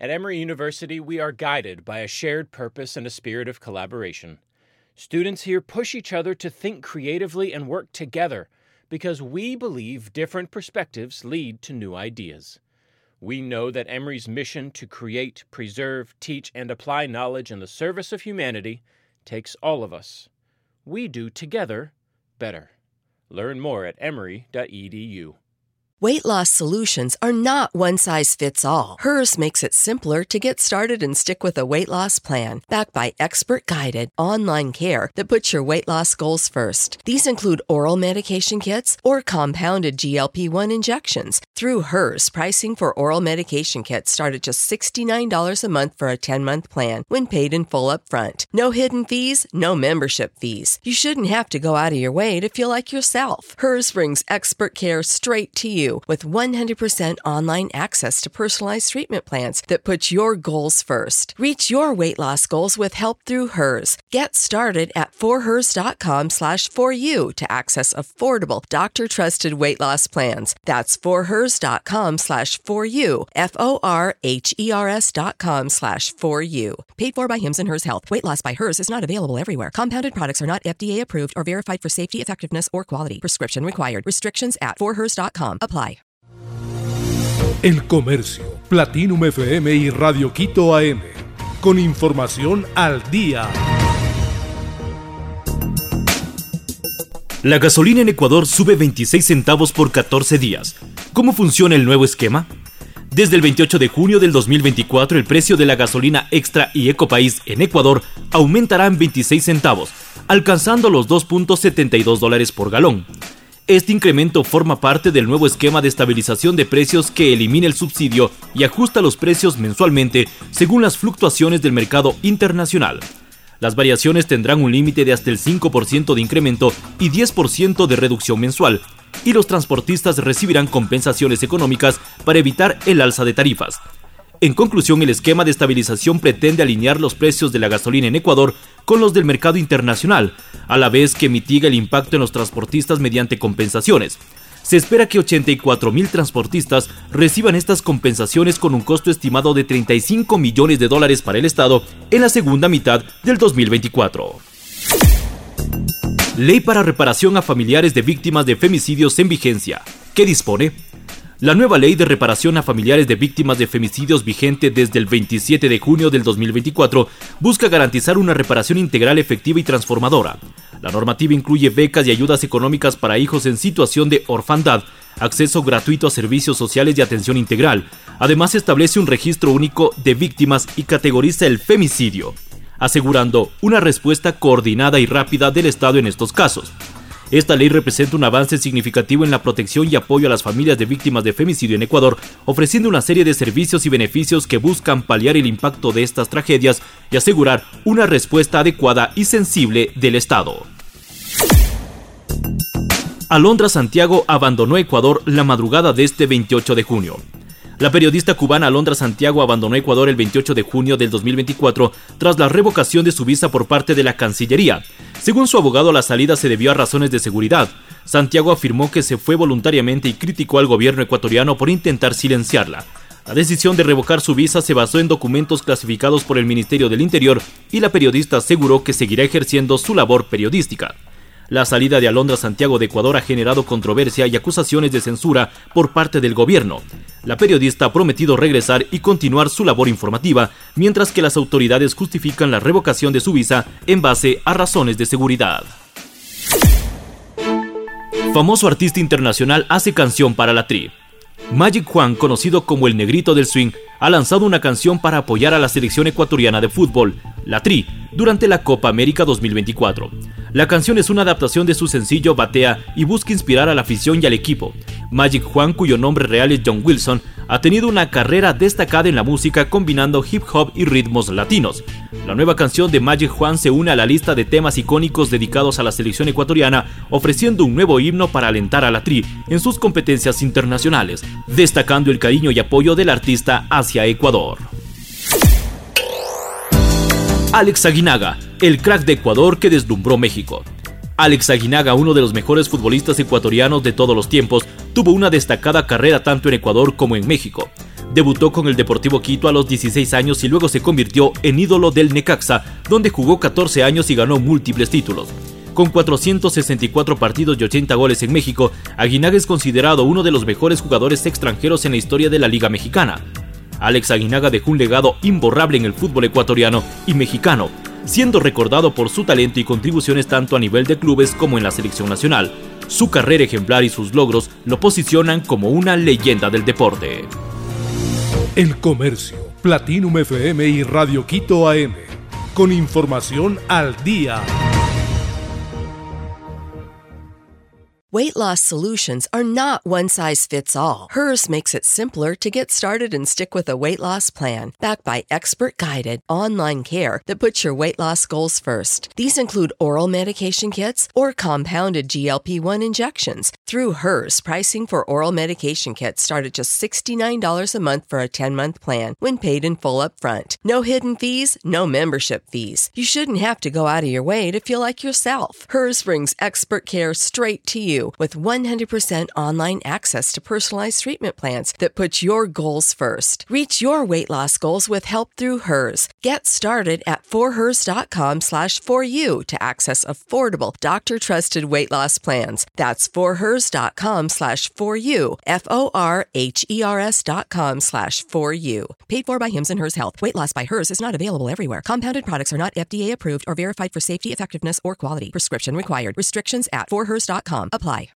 At Emory University, we are guided by a shared purpose and a spirit of collaboration. Students here push each other to think creatively and work together because we believe different perspectives lead to new ideas. We know that Emory's mission to create, preserve, teach, and apply knowledge in the service of humanity takes all of us. We do together better. Learn more at emory.edu. Weight loss solutions are not one-size-fits-all. Hers makes it simpler to get started and stick with a weight loss plan, backed by expert-guided online care that puts your weight loss goals first. These include oral medication kits or compounded GLP-1 injections. Through Hers, pricing for oral medication kits start at just $69 a month for a 10-month plan when paid in full up front. No hidden fees, no membership fees. You shouldn't have to go out of your way to feel like yourself. Hers brings expert care straight to you with 100% online access to personalized treatment plans that put your goals first. Reach your weight loss goals with help through Hers. Get started at forhers.com/4u to access affordable, doctor-trusted weight loss plans. That's forhers.com/4u, forhers.com/4u. Paid for by Hims and Hers Health. Weight loss by Hers is not available everywhere. Compounded products are not FDA approved or verified for safety, effectiveness, or quality. Prescription required. Restrictions at forhers.com. Apply. El Comercio, Platinum FM y Radio Quito AM. Con información al día. La gasolina en Ecuador sube 26 centavos por 14 días. ¿Cómo funciona el nuevo esquema? Desde el 28 de junio del 2024, el precio de la gasolina extra y Ecopaís en Ecuador aumentará en 26 centavos, alcanzando los $2.72 por galón. Este incremento forma parte del nuevo esquema de estabilización de precios que elimina el subsidio y ajusta los precios mensualmente según las fluctuaciones del mercado internacional. Las variaciones tendrán un límite de hasta el 5% de incremento y 10% de reducción mensual, y los transportistas recibirán compensaciones económicas para evitar el alza de tarifas. En conclusión, el esquema de estabilización pretende alinear los precios de la gasolina en Ecuador con los del mercado internacional, a la vez que mitiga el impacto en los transportistas mediante compensaciones. Se espera que 84,000 transportistas reciban estas compensaciones con un costo estimado de $35 millones para el Estado en la segunda mitad del 2024. Ley para reparación a familiares de víctimas de femicidios en vigencia. ¿Qué dispone? La nueva ley de reparación a familiares de víctimas de femicidios vigente desde el 27 de junio del 2024 busca garantizar una reparación integral, efectiva y transformadora. La normativa incluye becas y ayudas económicas para hijos en situación de orfandad, acceso gratuito a servicios sociales y atención integral. Además, establece un registro único de víctimas y categoriza el femicidio, asegurando una respuesta coordinada y rápida del Estado en estos casos. Esta ley representa un avance significativo en la protección y apoyo a las familias de víctimas de femicidio en Ecuador, ofreciendo una serie de servicios y beneficios que buscan paliar el impacto de estas tragedias y asegurar una respuesta adecuada y sensible del Estado. Alondra Santiago abandonó Ecuador la madrugada de este 28 de junio. La periodista cubana Alondra Santiago abandonó Ecuador el 28 de junio del 2024 tras la revocación de su visa por parte de la Cancillería. Según su abogado, la salida se debió a razones de seguridad. Santiago afirmó que se fue voluntariamente y criticó al gobierno ecuatoriano por intentar silenciarla. La decisión de revocar su visa se basó en documentos clasificados por el Ministerio del Interior y la periodista aseguró que seguirá ejerciendo su labor periodística. La salida de Alondra Santiago de Ecuador ha generado controversia y acusaciones de censura por parte del gobierno. La periodista ha prometido regresar y continuar su labor informativa, mientras que las autoridades justifican la revocación de su visa en base a razones de seguridad. Famoso artista internacional hace canción para la Tri. Magic Juan, conocido como el Negrito del Swing, ha lanzado una canción para apoyar a la selección ecuatoriana de fútbol, la Tri, durante la Copa América 2024. La canción es una adaptación de su sencillo Batea y busca inspirar a la afición y al equipo. Magic Juan, cuyo nombre real es John Wilson, ha tenido una carrera destacada en la música combinando hip hop y ritmos latinos. La nueva canción de Magic Juan se une a la lista de temas icónicos dedicados a la selección ecuatoriana, ofreciendo un nuevo himno para alentar a la Tri en sus competencias internacionales, destacando el cariño y apoyo del artista hacia Ecuador. Alex Aguinaga, el crack de Ecuador que deslumbró México. Alex Aguinaga, uno de los mejores futbolistas ecuatorianos de todos los tiempos, tuvo una destacada carrera tanto en Ecuador como en México. Debutó con el Deportivo Quito a los 16 años y luego se convirtió en ídolo del Necaxa, donde jugó 14 años y ganó múltiples títulos. Con 464 partidos y 80 goles en México, Aguinaga es considerado uno de los mejores jugadores extranjeros en la historia de la Liga Mexicana. Alex Aguinaga dejó un legado imborrable en el fútbol ecuatoriano y mexicano, siendo recordado por su talento y contribuciones tanto a nivel de clubes como en la selección nacional. Su carrera ejemplar y sus logros lo posicionan como una leyenda del deporte. El Comercio, Platinum FM y Radio Quito AM. Con información al día. Weight loss solutions are not one size fits all. Hers makes it simpler to get started and stick with a weight loss plan, backed by expert-guided online care that puts your weight loss goals first. These include oral medication kits or compounded GLP-1 injections. Through Hers, pricing for oral medication kits start at just $69 a month for a 10-month plan when paid in full upfront. No hidden fees, no membership fees. You shouldn't have to go out of your way to feel like yourself. Hers brings expert care straight to you with 100% online access to personalized treatment plans that put your goals first. Reach your weight loss goals with help through Hers. Get started at forhers.com/4u to access affordable, doctor-trusted weight loss plans. That's forhers.com/4u, forhers.com/4u. Paid for by Hims and Hers Health. Weight loss by Hers is not available everywhere. Compounded products are not FDA approved or verified for safety, effectiveness, or quality. Prescription required. Restrictions at forhers.com apply.